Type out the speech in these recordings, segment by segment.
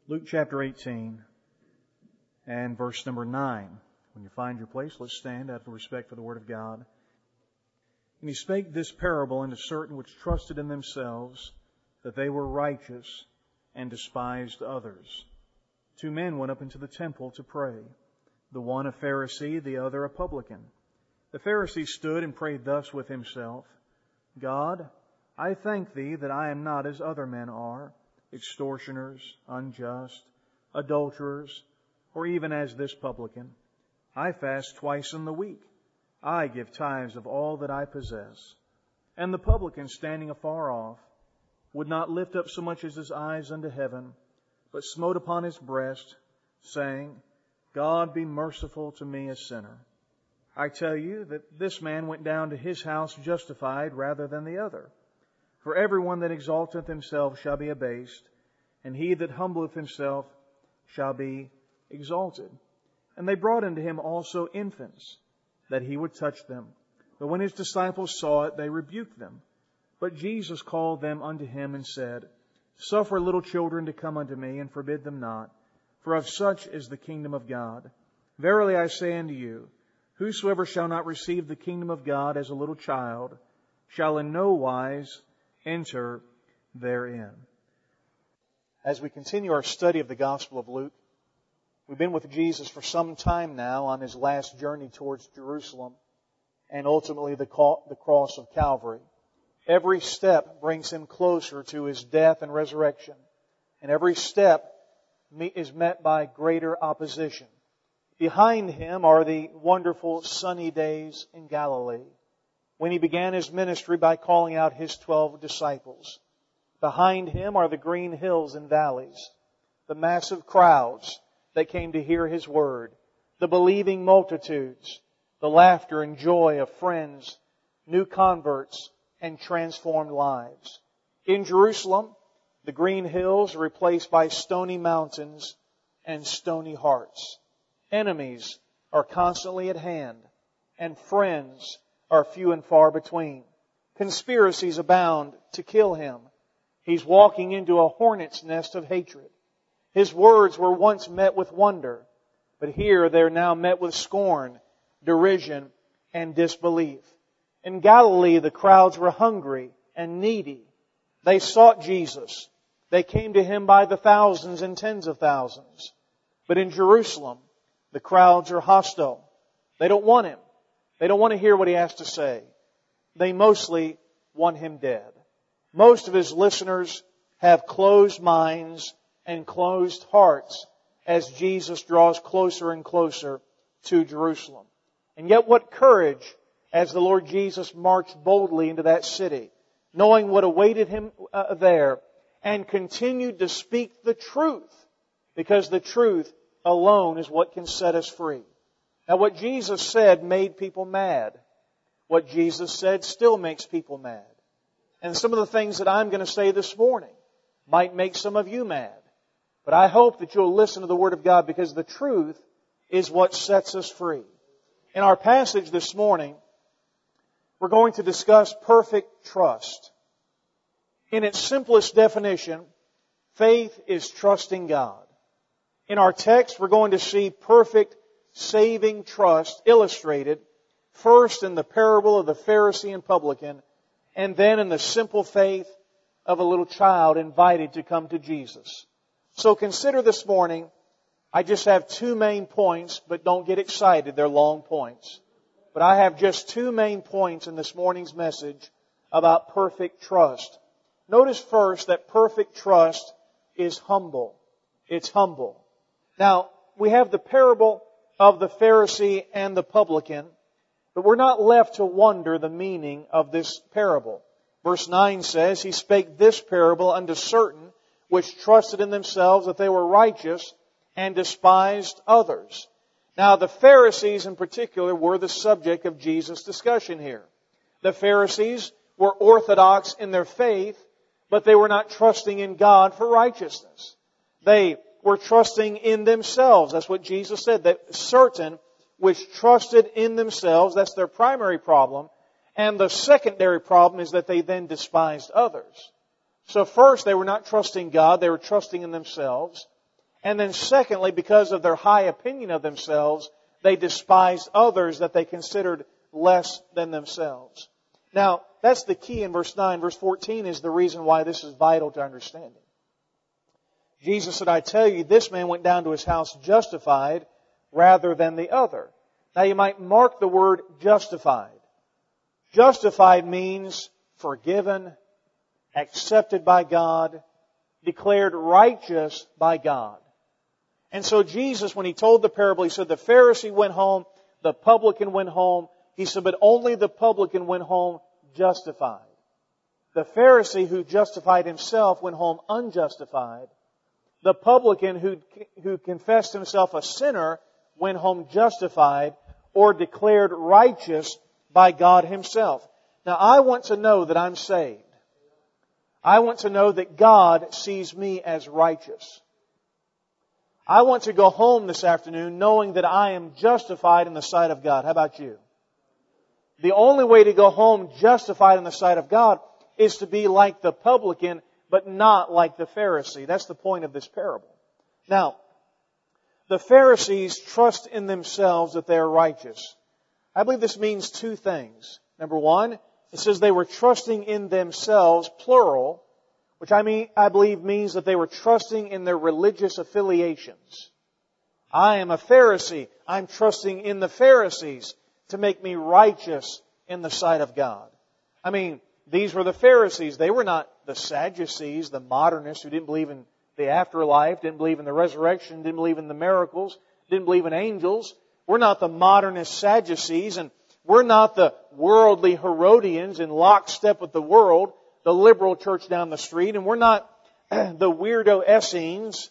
Luke chapter 18 and verse number 9. When you find your place, let's stand out of respect for the Word of God. And he spake this parable unto certain which trusted in themselves that they were righteous and despised others. 2 men went up into the temple to pray, the one a Pharisee, the other a publican. The Pharisee stood and prayed thus with himself, God, I thank Thee that I am not as other men are, extortioners, unjust, adulterers, or even as this publican. I fast twice in the week. I give tithes of all that I possess. And the publican, standing afar off, would not lift up so much as his eyes unto heaven, but smote upon his breast, saying, God, be merciful to me, a sinner. I tell you that this man went down to his house justified rather than the other. For everyone that exalteth himself shall be abased, and he that humbleth himself shall be exalted. And they brought unto him also infants, that he would touch them. But when his disciples saw it, they rebuked them. But Jesus called them unto him and said, Suffer little children to come unto me, and forbid them not, for of such is the kingdom of God. Verily I say unto you, whosoever shall not receive the kingdom of God as a little child shall in no wise enter therein. As we continue our study of the Gospel of Luke, we've been with Jesus for some time now on His last journey towards Jerusalem and ultimately the cross of Calvary. Every step brings Him closer to His death and resurrection, and every step is met by greater opposition. Behind Him are the wonderful sunny days in Galilee, when He began His ministry by calling out His 12 disciples. Behind Him are the green hills and valleys, the massive crowds that came to hear His Word, the believing multitudes, the laughter and joy of friends, new converts, and transformed lives. In Jerusalem, the green hills are replaced by stony mountains and stony hearts. Enemies are constantly at hand, and friends are few and far between. Conspiracies abound to kill Him. He's walking into a hornet's nest of hatred. His words were once met with wonder, but here they're now met with scorn, derision, and disbelief. In Galilee, the crowds were hungry and needy. They sought Jesus. They came to Him by the thousands and tens of thousands. But in Jerusalem, the crowds are hostile. They don't want Him. They don't want to hear what He has to say. They mostly want Him dead. Most of His listeners have closed minds and closed hearts as Jesus draws closer and closer to Jerusalem. And yet what courage as the Lord Jesus marched boldly into that city, knowing what awaited Him there, and continued to speak the truth, because the truth alone is what can set us free. Now what Jesus said made people mad. What Jesus said still makes people mad. And some of the things that I'm going to say this morning might make some of you mad. But I hope that you'll listen to the Word of God, because the truth is what sets us free. In our passage this morning, we're going to discuss perfect trust. In its simplest definition, faith is trusting God. In our text, we're going to see perfect saving trust illustrated first in the parable of the Pharisee and publican, and then in the simple faith of a little child invited to come to Jesus. So consider this morning, I just have 2 main points, but don't get excited, they're long points. But I have just 2 main points in this morning's message about perfect trust. Notice first that perfect trust is humble. It's humble. Now, we have the parable of the Pharisee and the publican, but we're not left to wonder the meaning of this parable. Verse 9 says, He spake this parable unto certain which trusted in themselves that they were righteous and despised others. Now, the Pharisees in particular were the subject of Jesus' discussion here. The Pharisees were orthodox in their faith, but they were not trusting in God for righteousness. They were trusting in themselves. That's what Jesus said, that certain which trusted in themselves, that's their primary problem. And the secondary problem is that they then despised others. So first, they were not trusting God, they were trusting in themselves. And then secondly, because of their high opinion of themselves, they despised others that they considered less than themselves. Now, that's the key in verse 9. Verse 14 is the reason why this is vital to understanding. Jesus said, I tell you, this man went down to his house justified rather than the other. Now, you might mark the word justified. Justified means forgiven, accepted by God, declared righteous by God. And so Jesus, when He told the parable, He said the Pharisee went home, the publican went home. He said, but only the publican went home justified. The Pharisee who justified himself went home unjustified. The publican who confessed himself a sinner went home justified or declared righteous by God Himself. Now, I want to know that I'm saved. I want to know that God sees me as righteous. I want to go home this afternoon knowing that I am justified in the sight of God. How about you? The only way to go home justified in the sight of God is to be like the publican, but not like the Pharisee. That's the point of this parable. Now, the Pharisees trust in themselves that they are righteous. I believe this means two things. Number one, it says they were trusting in themselves, plural, which I believe means that they were trusting in their religious affiliations. I am a Pharisee. I'm trusting in the Pharisees to make me righteous in the sight of God. I mean, these were the Pharisees. They were not the Sadducees, the modernists who didn't believe in the afterlife, didn't believe in the resurrection, didn't believe in the miracles, didn't believe in angels. We're not the modernist Sadducees, and we're not the worldly Herodians in lockstep with the world, the liberal church down the street, and we're not the weirdo Essenes,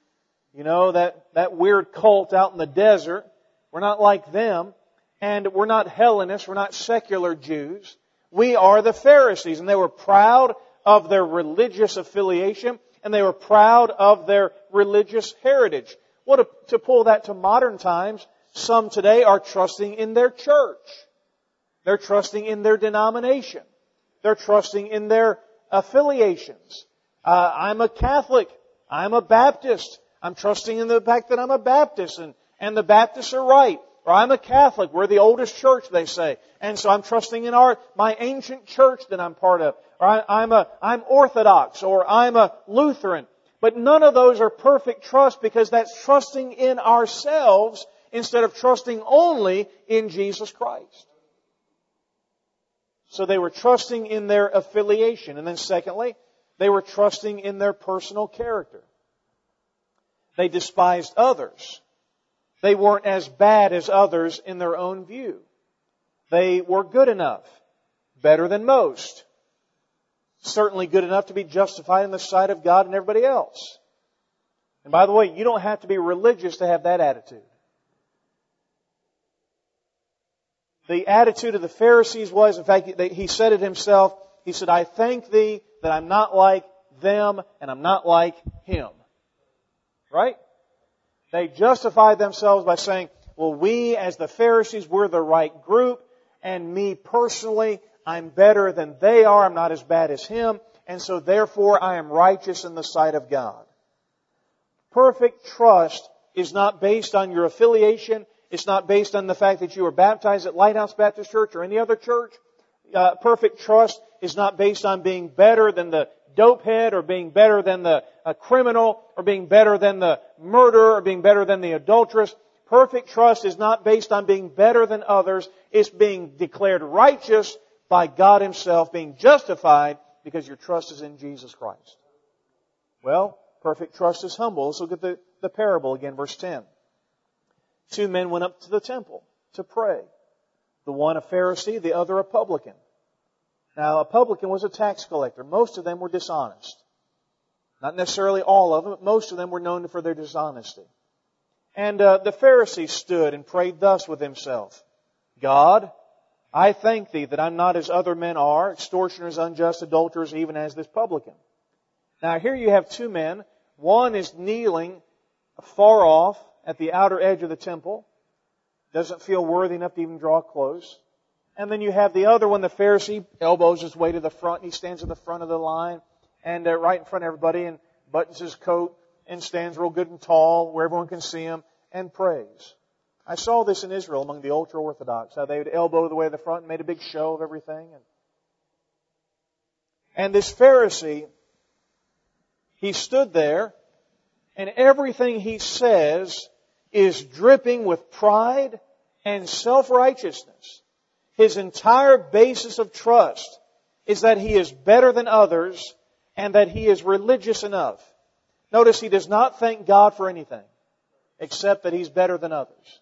that weird cult out in the desert. We're not like them, and we're not Hellenists, we're not secular Jews. We are the Pharisees, and they were proud of their religious affiliation, and they were proud of their religious heritage. Well, to pull that to modern times, some today are trusting in their church. They're trusting in their denomination. They're trusting in their affiliations. I'm a Catholic. I'm a Baptist. I'm trusting in the fact that I'm a Baptist, and the Baptists are right. Or I'm a Catholic. We're the oldest church, they say. And so I'm trusting in my ancient church that I'm part of. Or I'm Orthodox. Or I'm a Lutheran. But none of those are perfect trust because that's trusting in ourselves instead of trusting only in Jesus Christ. So they were trusting in their affiliation. And then secondly, they were trusting in their personal character. They despised others. They weren't as bad as others in their own view. They were good enough, better than most. Certainly good enough to be justified in the sight of God and everybody else. And by the way, you don't have to be religious to have that attitude. The attitude of the Pharisees was, in fact, he said it himself, he said, I thank Thee that I'm not like them and I'm not like him. Right? They justified themselves by saying, well, we as the Pharisees, we're the right group, and me personally, I'm better than they are, I'm not as bad as him, and so therefore I am righteous in the sight of God. Perfect trust is not based on your affiliation. It's not based on the fact that you were baptized at Lighthouse Baptist Church or any other church. Perfect trust is not based on being better than the dopehead or being better than the criminal or being better than the murderer or being better than the adulteress. Perfect trust is not based on being better than others. It's being declared righteous by God Himself, being justified because your trust is in Jesus Christ. Well, perfect trust is humble. Let's look at the parable again, verse 10. 2 men went up to the temple to pray. The one a Pharisee, the other a publican. Now, a publican was a tax collector. Most of them were dishonest. Not necessarily all of them, but most of them were known for their dishonesty. And the Pharisee stood and prayed thus with himself. God, I thank Thee that I'm not as other men are, extortioners, unjust, adulterers, even as this publican. Now, here you have 2 men. One is kneeling far off at the outer edge of the temple. Doesn't feel worthy enough to even draw close. And then you have the other one, the Pharisee, elbows his way to the front. He stands at the front of the line and right in front of everybody and buttons his coat and stands real good and tall where everyone can see him and prays. I saw this in Israel among the ultra-Orthodox, how they would elbow the way to the front and made a big show of everything. And this Pharisee, he stood there, and everything he says is dripping with pride and self-righteousness. His entire basis of trust is that he is better than others and that he is religious enough. Notice he does not thank God for anything except that he's better than others.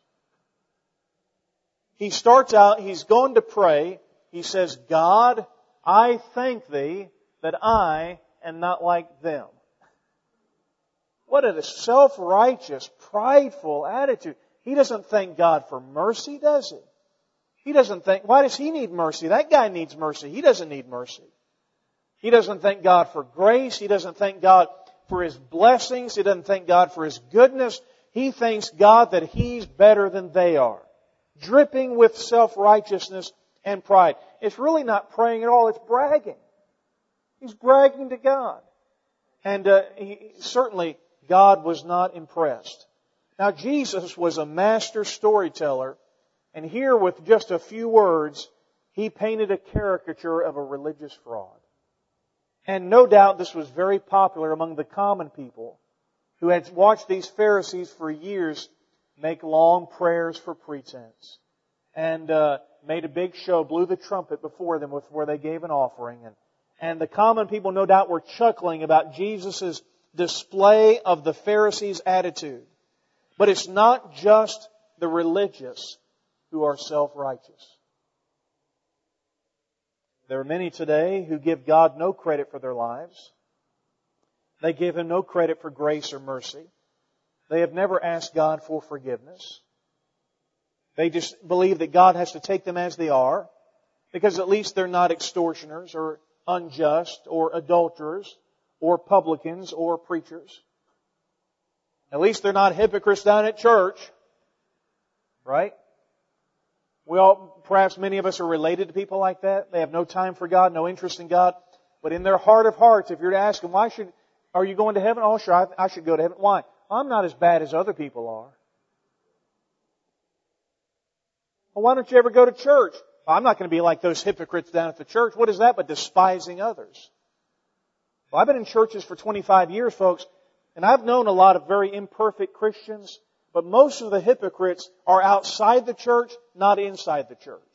He starts out, he's going to pray. He says, God, I thank Thee that I am not like them. What a self-righteous, prideful attitude. He doesn't thank God for mercy, does he? He doesn't think, why does he need mercy? That guy needs mercy. He doesn't need mercy. He doesn't thank God for grace. He doesn't thank God for His blessings. He doesn't thank God for His goodness. He thanks God that He's better than they are. Dripping with self-righteousness and pride. It's really not praying at all. It's bragging. He's bragging to God. And certainly God was not impressed. Now Jesus was a master storyteller. And here with just a few words, He painted a caricature of a religious fraud. And no doubt this was very popular among the common people who had watched these Pharisees for years make long prayers for pretense. And made a big show, blew the trumpet before them where they gave an offering. And the common people no doubt were chuckling about Jesus' display of the Pharisees' attitude. But it's not just the religious who are self-righteous. There are many today who give God no credit for their lives. They give Him no credit for grace or mercy. They have never asked God for forgiveness. They just believe that God has to take them as they are, because at least they're not extortioners or unjust or adulterers or publicans or preachers. At least they're not hypocrites down at church. Right? Perhaps many of us are related to people like that. They have no time for God, no interest in God. But in their heart of hearts, if you're to ask them, are you going to heaven? Oh, sure, I should go to heaven. Why? I'm not as bad as other people are. Well, why don't you ever go to church? Well, I'm not going to be like those hypocrites down at the church. What is that but despising others? Well, I've been in churches for 25 years, folks, and I've known a lot of very imperfect Christians, but most of the hypocrites are outside the church, not inside the church.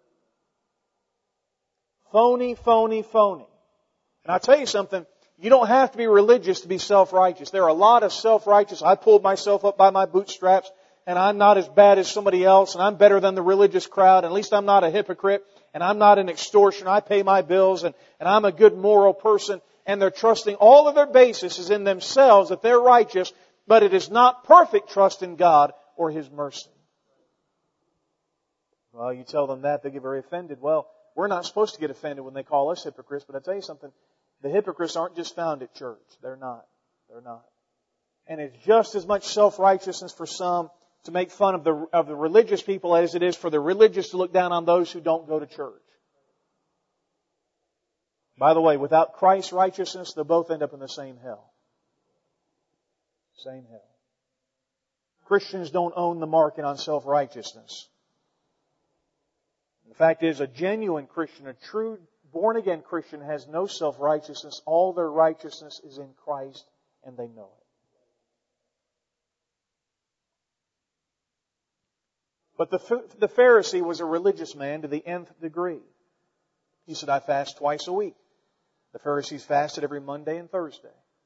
Phony, phony, phony. And I'll tell you something, you don't have to be religious to be self-righteous. There are a lot of self-righteous. I pulled myself up by my bootstraps, and I'm not as bad as somebody else, and I'm better than the religious crowd, and at least I'm not a hypocrite, and I'm not an extortioner. I pay my bills, and I'm a good moral person. And they're trusting all of their basis is in themselves, that they're righteous, but it is not perfect trust in God or His mercy. Well, you tell them that, they get very offended. Well, we're not supposed to get offended when they call us hypocrites, but I tell you something, the hypocrites aren't just found at church. They're not. They're not. And it's just as much self-righteousness for some to make fun of the religious people as it is for the religious to look down on those who don't go to church. By the way, without Christ's righteousness, they'll both end up in the same hell. Same hell. Christians don't own the market on self-righteousness. The fact is, a genuine Christian, a true born-again Christian has no self-righteousness. All their righteousness is in Christ, and they know it. But the Pharisee was a religious man to the nth degree. He said, I fast twice a week. The Pharisees fasted every Monday and Thursday.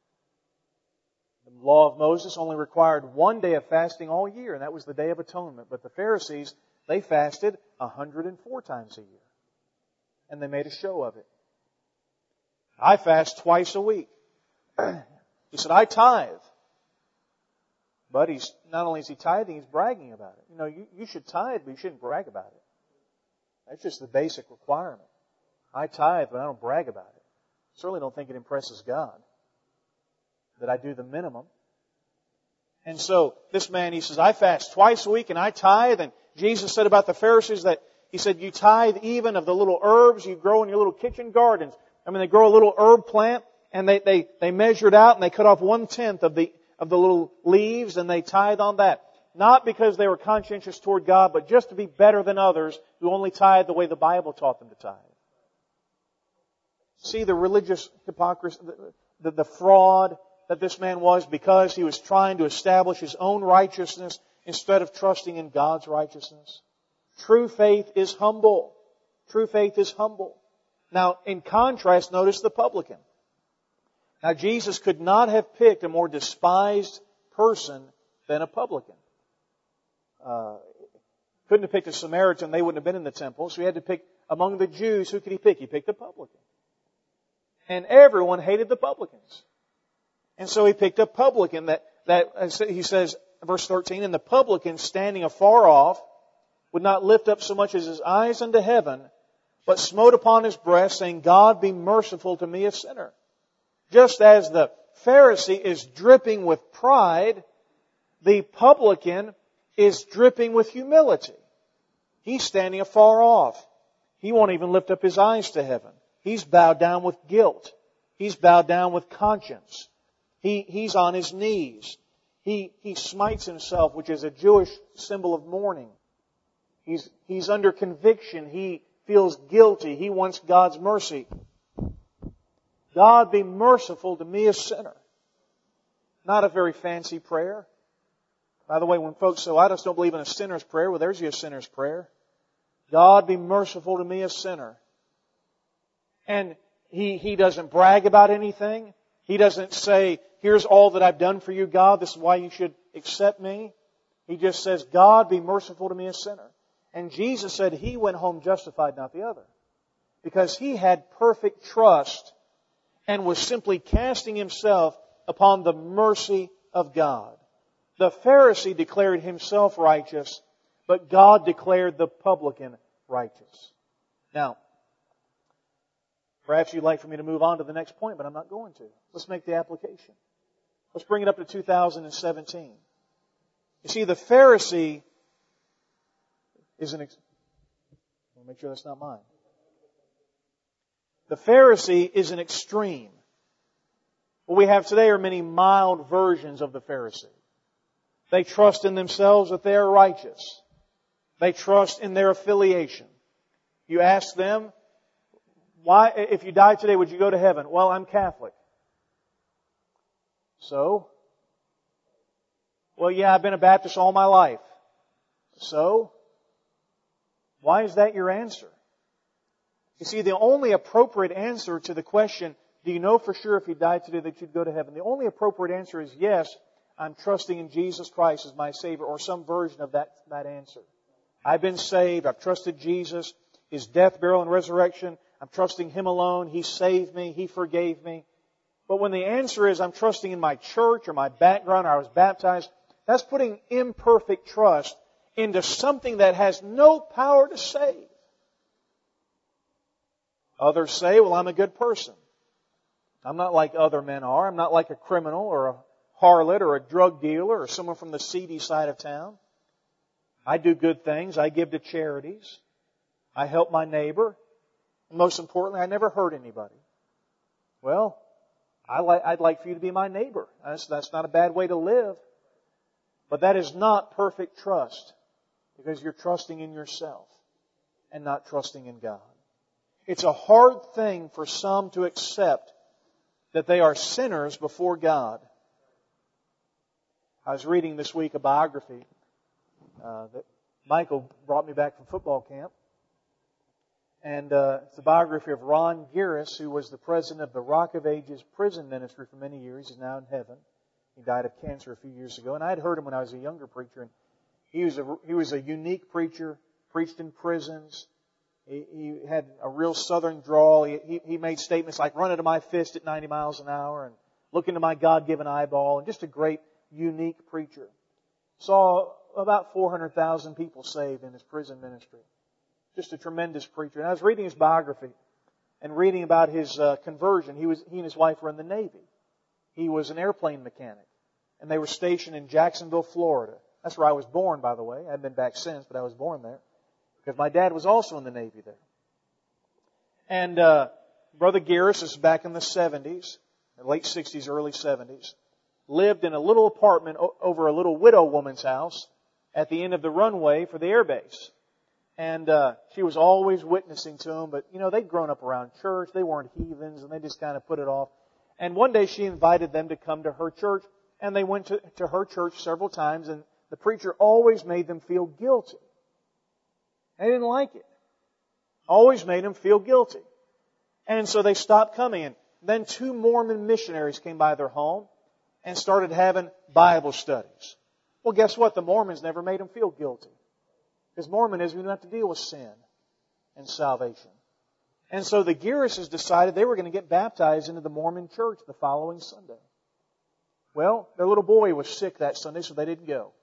The law of Moses only required one day of fasting all year, and that was the Day of Atonement. But the Pharisees, they fasted 104 times a year. And they made a show of it. I fast twice a week. He said, I tithe. But not only is he tithing, he's bragging about it. You know, you should tithe, but you shouldn't brag about it. That's just the basic requirement. I tithe, but I don't brag about it. Certainly don't think it impresses God that I do the minimum. And so this man, he says, I fast twice a week and I tithe. And Jesus said about the Pharisees that He said, you tithe even of the little herbs you grow in your little kitchen gardens. I mean, they grow a little herb plant and they measure it out and they cut off 1/10 of of the little leaves, and they tithe on that. Not because they were conscientious toward God, but just to be better than others who only tithe the way the Bible taught them to tithe. See the religious hypocrisy, the fraud that this man was, because he was trying to establish his own righteousness instead of trusting in God's righteousness. True faith is humble. True faith is humble. Now, in contrast, notice the publican. Now, Jesus could not have picked a more despised person than a publican. Couldn't have picked a Samaritan. They wouldn't have been in the temple. So he had to pick among the Jews. Who could he pick? He picked a publican. And everyone hated the publicans. And so he picked a publican that he says, verse 13, and the publican standing afar off would not lift up so much as his eyes unto heaven, but smote upon his breast, saying, God be merciful to me, a sinner. Just as the Pharisee is dripping with pride, the publican is dripping with humility. He's standing afar off. He won't even lift up his eyes to heaven. He's bowed down with guilt. He's bowed down with conscience. He's on his knees. He smites himself, which is a Jewish symbol of mourning. He's under conviction. He feels guilty. He wants God's mercy. God be merciful to me, a sinner. Not a very fancy prayer. By the way, when folks say, I just don't believe in a sinner's prayer, well, there's your sinner's prayer. God be merciful to me, a sinner. And he doesn't brag about anything. He doesn't say, here's all that I've done for you, God. This is why you should accept me. He just says, God be merciful to me, a sinner. And Jesus said he went home justified, not the other. Because he had perfect trust and was simply casting himself upon the mercy of God. The Pharisee declared himself righteous, but God declared the publican righteous. Now, perhaps you'd like for me to move on to the next point, but I'm not going to. Let's make the application. Let's bring it up to 2017. You see, the Pharisee is I'll make sure that's not mine. The Pharisee is an extreme. What we have today are many mild versions of the Pharisee. They trust in themselves that they are righteous. They trust in their affiliation. You ask them, why, if you died today, would you go to heaven? Well, I'm Catholic. So? Well, yeah, I've been a Baptist all my life. So? Why is that your answer? You see, the only appropriate answer to the question, do you know for sure if you died today that you'd go to heaven? The only appropriate answer is yes, I'm trusting in Jesus Christ as my Savior, or some version of that answer. I've been saved. I've trusted Jesus, His death, burial, and resurrection. I'm trusting Him alone. He saved me. He forgave me. But when the answer is I'm trusting in my church or my background or I was baptized, that's putting imperfect trust into something that has no power to save. Others say, well, I'm a good person. I'm not like other men are. I'm not like a criminal or a harlot or a drug dealer or someone from the seedy side of town. I do good things. I give to charities. I help my neighbor. And most importantly, I never hurt anybody. Well, I'd like for you to be my neighbor. That's not a bad way to live. But that is not perfect trust, because you're trusting in yourself and not trusting in God. It's a hard thing for some to accept that they are sinners before God. I was reading this week a biography that Michael brought me back from football camp. And it's the biography of Ron Gieris, who was the president of the Rock of Ages prison ministry for many years. He's now in heaven. He died of cancer a few years ago. And I had heard him when I was a younger preacher. And he was a unique preacher, preached in prisons. He had a real southern drawl. He made statements like, run into my fist at 90 miles an hour and look into my God-given eyeball. And just a great, unique preacher. Saw about 400,000 people saved in his prison ministry. Just a tremendous preacher. And I was reading his biography and reading about his conversion. He and his wife were in the Navy. He was an airplane mechanic. And they were stationed in Jacksonville, Florida. That's where I was born, by the way. I haven't been back since, but I was born there. Because my dad was also in the Navy there. And Brother Gieris is back in the 70s, late 60s, early 70s. lived in a little apartment over a little widow woman's house at the end of the runway for the air base. And she was always witnessing to them, but, they'd grown up around church. They weren't heathens, and they just kind of put it off. And one day she invited them to come to her church, and they went to her church several times, and the preacher always made them feel guilty. They didn't like it. Always made them feel guilty. And so they stopped coming. And then 2 Mormon missionaries came by their home and started having Bible studies. Well, guess what? The Mormons never made them feel guilty. Because Mormonism, you don't have to deal with sin and salvation. And so the Gearises decided they were going to get baptized into the Mormon church the following Sunday. Well, their little boy was sick that Sunday, so they didn't go.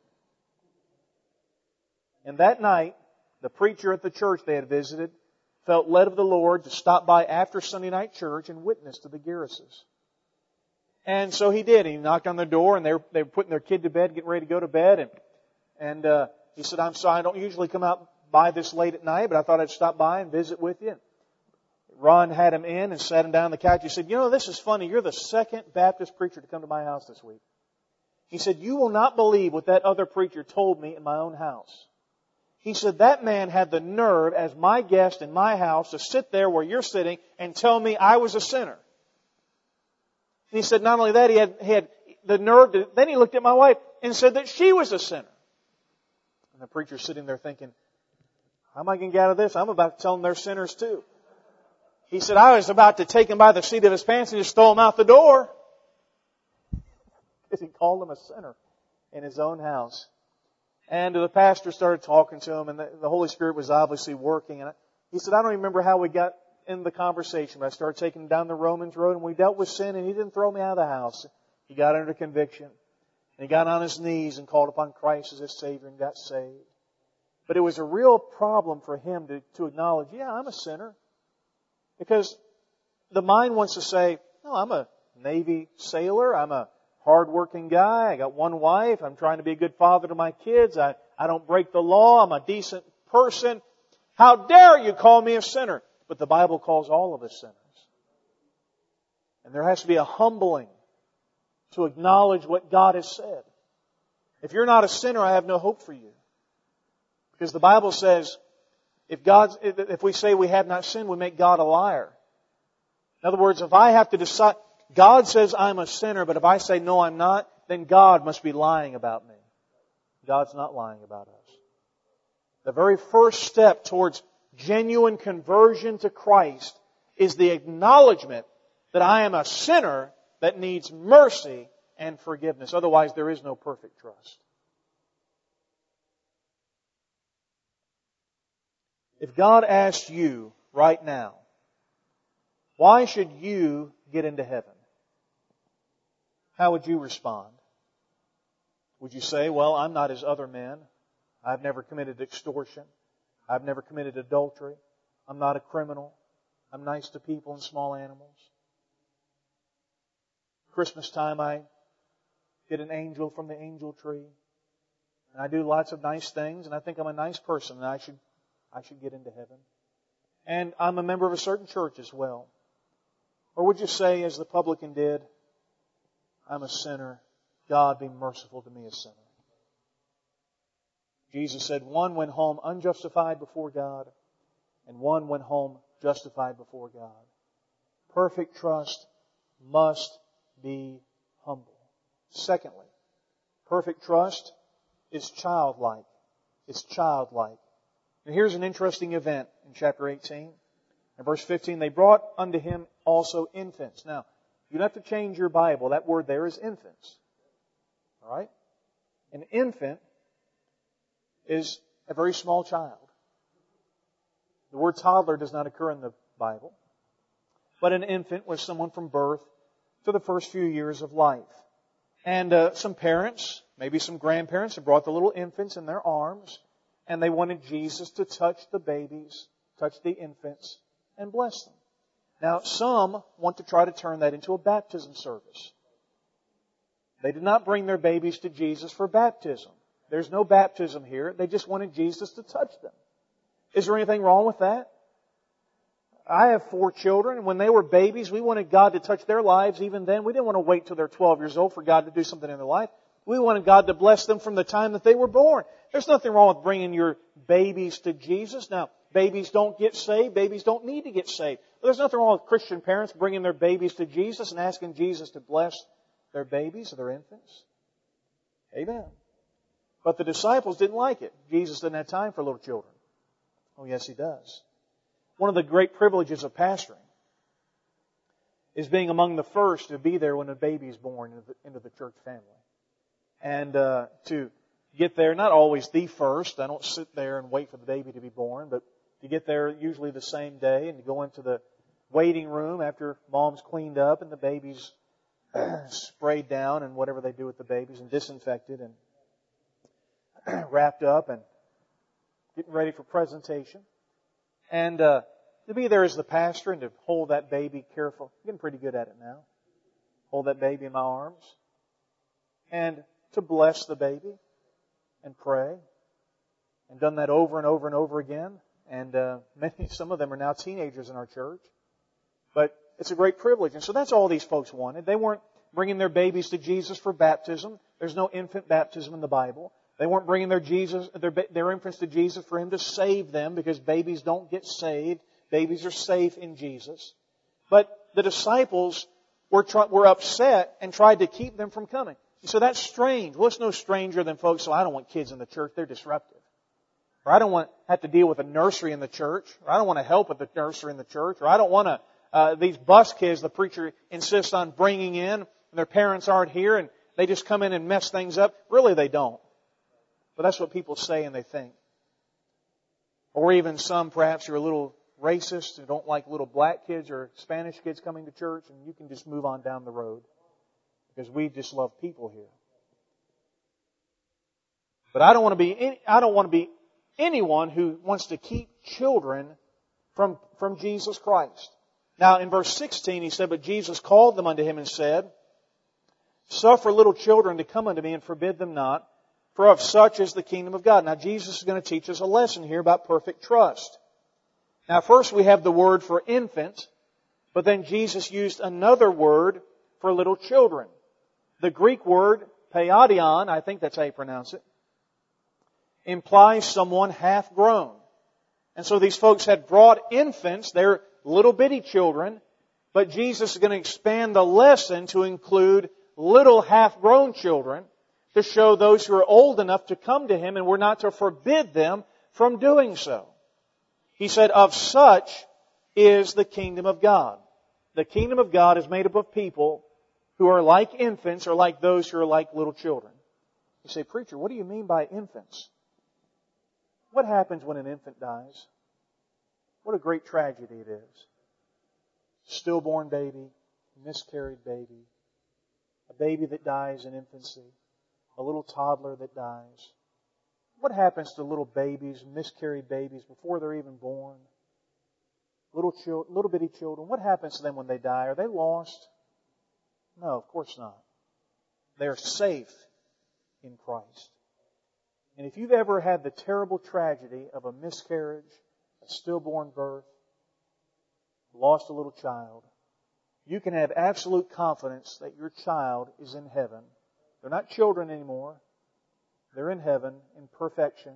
And that night, the preacher at the church they had visited felt led of the Lord to stop by after Sunday night church and witness to the Gearises. And so he did. He knocked on their door, and they were putting their kid to bed, getting ready to go to bed. And he said, "I'm sorry, I don't usually come out by this late at night, but I thought I'd stop by and visit with you." Ron had him in and sat him down on the couch. He said, "This is funny. You're the second Baptist preacher to come to my house this week." He said, "You will not believe what that other preacher told me in my own house." He said, "That man had the nerve as my guest in my house to sit there where you're sitting and tell me I was a sinner." And he said, not only that, he had the nerve to, then he looked at my wife and said that she was a sinner. And the preacher's sitting there thinking, how am I going to get out of this? I'm about to tell them they're sinners too. He said, I was about to take him by the seat of his pants and just throw him out the door. Because he called him a sinner in his own house. And the pastor started talking to him, and the Holy Spirit was obviously working. And he said, I don't even remember how we got in the conversation, but I started taking him down the Romans road, and we dealt with sin, and he didn't throw me out of the house. He got under conviction. And he got on his knees and called upon Christ as his Savior and got saved. But it was a real problem for him to acknowledge, yeah, I'm a sinner. Because the mind wants to say, no, I'm a Navy sailor. I'm a hard-working guy. I got one wife. I'm trying to be a good father to my kids. I don't break the law. I'm a decent person. How dare you call me a sinner? But the Bible calls all of us sinners. And there has to be a humbling to acknowledge what God has said. If you're not a sinner, I have no hope for you. Because the Bible says, if we say we have not sinned, we make God a liar. In other words, if I have to decide, God says I'm a sinner, but if I say no, I'm not, then God must be lying about me. God's not lying about us. The very first step towards genuine conversion to Christ is the acknowledgement that I am a sinner that needs mercy and forgiveness. Otherwise, there is no perfect trust. If God asked you right now, why should you get into heaven? How would you respond? Would you say, well, I'm not as other men. I've never committed extortion. I've never committed adultery. I'm not a criminal. I'm nice to people and small animals. Christmas time, I get an angel from the angel tree. And I do lots of nice things, and I think I'm a nice person, and I should get into heaven. And I'm a member of a certain church as well. Or would you say, as the publican did, I'm a sinner. God, be merciful to me, a sinner. Jesus said one went home unjustified before God, and one went home justified before God. Perfect trust must be humble. Secondly, perfect trust is childlike. It's childlike. And here's an interesting event in chapter 18. In verse 15, they brought unto him also infants. Now, you don't have to change your Bible. That word there is infants. All right? An infant is a very small child. The word toddler does not occur in the Bible. But an infant was someone from birth to the first few years of life. And some parents, maybe some grandparents, have brought the little infants in their arms, and they wanted Jesus to touch the babies, touch the infants, and bless them. Now, some want to try to turn that into a baptism service. They did not bring their babies to Jesus for baptism. There's no baptism here. They just wanted Jesus to touch them. Is there anything wrong with that? I have 4 children, and when they were babies, we wanted God to touch their lives even then. We didn't want to wait till they're 12 years old for God to do something in their life. We wanted God to bless them from the time that they were born. There's nothing wrong with bringing your babies to Jesus. Now, babies don't get saved. Babies don't need to get saved. But there's nothing wrong with Christian parents bringing their babies to Jesus and asking Jesus to bless their babies or their infants. Amen. But the disciples didn't like it. Jesus didn't have time for little children. Oh, yes, He does. One of the great privileges of pastoring is being among the first to be there when a baby is born into the church family. And to get there, not always the first. I don't sit there and wait for the baby to be born, but to get there usually the same day and to go into the waiting room after mom's cleaned up and the baby's sprayed down and whatever they do with the babies and disinfected and wrapped up and getting ready for presentation. And to be there as the pastor and to hold that baby careful. I'm getting pretty good at it now. Hold that baby in my arms. And to bless the baby and pray. And done that over and over and over again. And some of them are now teenagers in our church. But it's a great privilege. And so that's all these folks wanted. They weren't bringing their babies to Jesus for baptism. There's no infant baptism in the Bible. They weren't bringing their infants to Jesus for Him to save them, because babies don't get saved. Babies are safe in Jesus. But the disciples were upset and tried to keep them from coming. So that's strange. Well, it's no stranger than folks, so I don't want kids in the church. They're disruptive. Or I don't want to have to deal with a nursery in the church. Or I don't want to help with the nursery in the church. Or I don't want to, these bus kids the preacher insists on bringing in, and their parents aren't here, and they just come in and mess things up. Really, they don't. But that's what people say and they think. Or even some, perhaps, who are a little racist and don't like little black kids or Spanish kids coming to church, and you can just move on down the road because we just love people here. But I don't want to be anyone who wants to keep children from Jesus Christ. Now, in verse 16, he said, "But Jesus called them unto Him and said, Suffer little children to come unto me, and forbid them not, for of such is the kingdom of God." Now, Jesus is going to teach us a lesson here about perfect trust. Now, first we have the word for infant, but then Jesus used another word for little children. The Greek word, paidion, I think that's how you pronounce it, implies someone half grown. And so these folks had brought infants, they're little bitty children, but Jesus is going to expand the lesson to include little half-grown children to show those who are old enough to come to Him, and we're not to forbid them from doing so. He said, "Of such is the kingdom of God." The kingdom of God is made up of people who are like infants or like those who are like little children. You say, "Preacher, what do you mean by infants?" What happens when an infant dies? What a great tragedy it is. Stillborn baby, miscarried baby, a baby that dies in infancy, a little toddler that dies. What happens to little babies, miscarried babies, before they're even born? Little bitty children, what happens to them when they die? Are they lost? No, of course not. They're safe in Christ. And if you've ever had the terrible tragedy of a miscarriage, a stillborn birth, lost a little child, you can have absolute confidence that your child is in heaven. They're not children anymore. They're in heaven in perfection.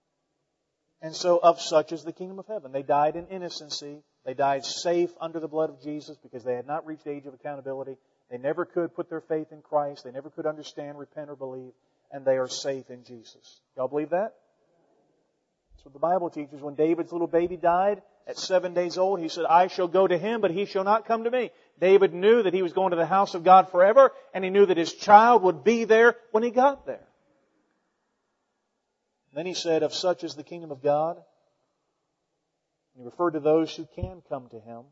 And so of such is the kingdom of heaven. They died in innocency. They died safe under the blood of Jesus because they had not reached the age of accountability. They never could put their faith in Christ. They never could understand, repent, or believe. And they are safe in Jesus. Y'all believe that? That's what the Bible teaches. When David's little baby died at 7 days old, he said, "I shall go to him, but he shall not come to me." David knew that he was going to the house of God forever, and he knew that his child would be there when he got there. Then he said, "Of such is the kingdom of God." He referred to those who can come to Him.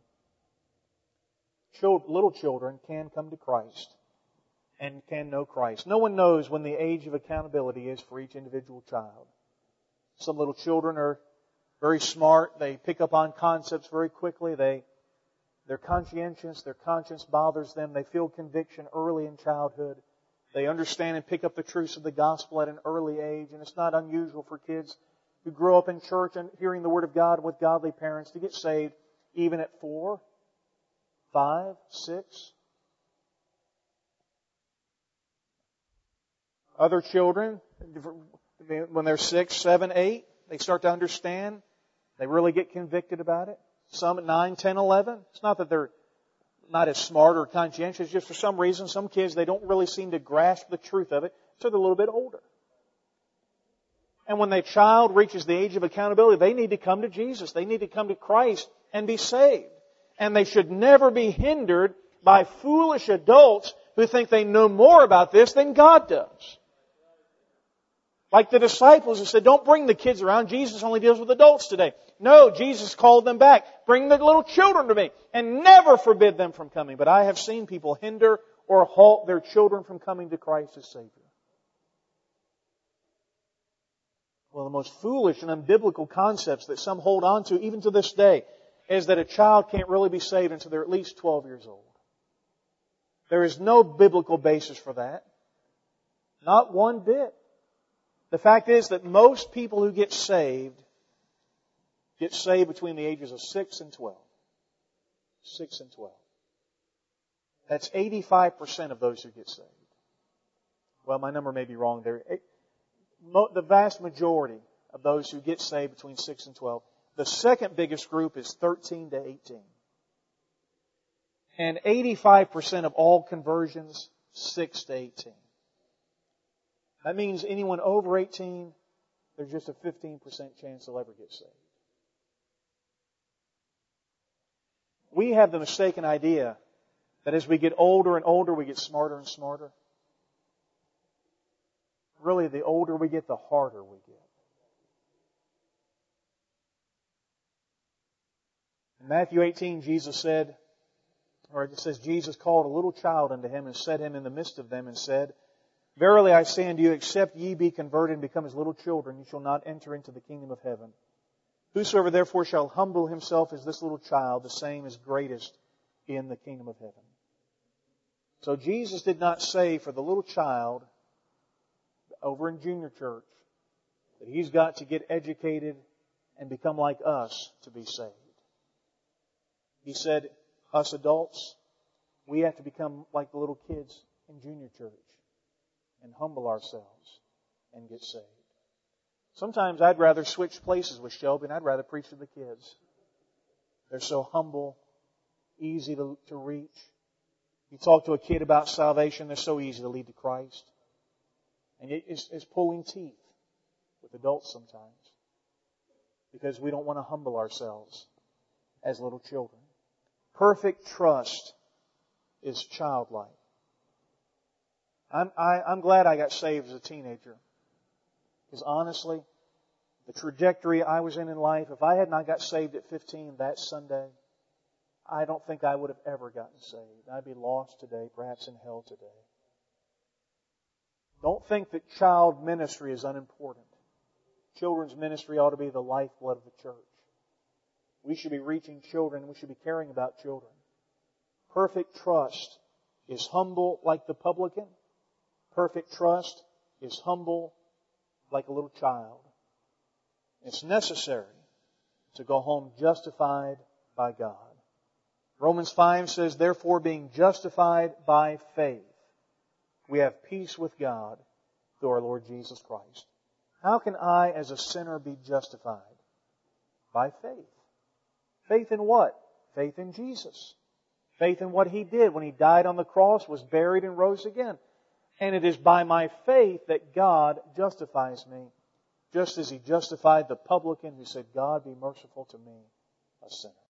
Little children can come to Christ and can know Christ. No one knows when the age of accountability is for each individual child. Some little children are very smart. They pick up on concepts very quickly. They're conscientious. Their conscience bothers them. They feel conviction early in childhood. They understand and pick up the truths of the gospel at an early age. And it's not unusual for kids who grow up in church and hearing the Word of God with godly parents to get saved even at 4, 5, 6. Other children, when they're 6, 7, 8, they start to understand. They really get convicted about it. Some at 9, 10, 11. It's not that they're not as smart or conscientious. Just for some reason, some kids, they don't really seem to grasp the truth of it until they're a little bit older. And when the child reaches the age of accountability, they need to come to Jesus. They need to come to Christ and be saved. And they should never be hindered by foolish adults who think they know more about this than God does. Like the disciples who said, don't bring the kids around. Jesus only deals with adults today. No, Jesus called them back. Bring the little children to me and never forbid them from coming. But I have seen people hinder or halt their children from coming to Christ as Savior. One of the most foolish and unbiblical concepts that some hold on to, even to this day, is that a child can't really be saved until they're at least 12 years old. There is no biblical basis for that. Not one bit. The fact is that most people who get saved between the ages of 6 and 12. 6 and 12. That's 85% of those who get saved. Well, my number may be wrong there. The vast majority of those who get saved between 6 and 12. The second biggest group is 13 to 18. And 85% of all conversions, 6 to 18. That means anyone over 18, there's just a 15% chance they'll ever get saved. We have the mistaken idea that as we get older and older, we get smarter and smarter. Really, the older we get, the harder we get. In Matthew 18, Jesus said, or it says, Jesus called a little child unto Him and set him in the midst of them and said, Verily I say unto you, except ye be converted and become as little children, you shall not enter into the kingdom of heaven. Whosoever therefore shall humble himself as this little child, the same is greatest in the kingdom of heaven. So Jesus did not say for the little child over in junior church that he's got to get educated and become like us to be saved. He said, us adults, we have to become like the little kids in junior church and humble ourselves and get saved. Sometimes I'd rather switch places with Shelby and I'd rather preach to the kids. They're so humble, easy to reach. You talk to a kid about salvation, they're so easy to lead to Christ. And it's pulling teeth with adults sometimes because we don't want to humble ourselves as little children. Perfect trust is childlike. I'm glad I got saved as a teenager. Because honestly, the trajectory I was in life, if I had not got saved at 15 that Sunday, I don't think I would have ever gotten saved. I'd be lost today, perhaps in hell today. Don't think that child ministry is unimportant. Children's ministry ought to be the lifeblood of the church. We should be reaching children. We should be caring about children. Perfect trust is humble like the publican. Perfect trust is humble like a little child. It's necessary to go home justified by God. Romans 5 says, Therefore, being justified by faith, we have peace with God through our Lord Jesus Christ. How can I, as a sinner, be justified? By faith. Faith in what? Faith in Jesus. Faith in what He did when He died on the cross, was buried, and rose again. And it is by my faith that God justifies me, just as He justified the publican who said, God, be merciful to me, a sinner.